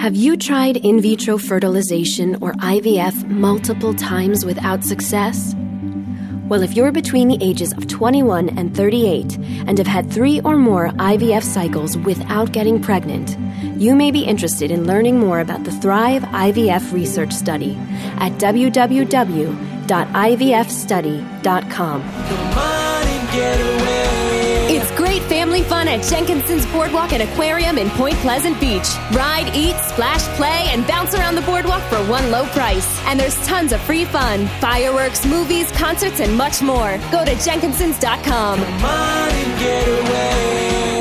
Have you tried in vitro fertilization or IVF multiple times without success? Well, if you're between the ages of 21 and 38 and have had 3 or more IVF cycles without getting pregnant, you may be interested in learning more about the Thrive IVF research study at www.ivfstudy.com. Come on and get away. It's great family fun at Jenkinson's Boardwalk and Aquarium in Point Pleasant Beach. Ride, eat, splash, play, and bounce around the boardwalk for one low price. And there's tons of free fun, fireworks, movies, concerts, and much more. Go to jenkinsons.com. Come on and get away.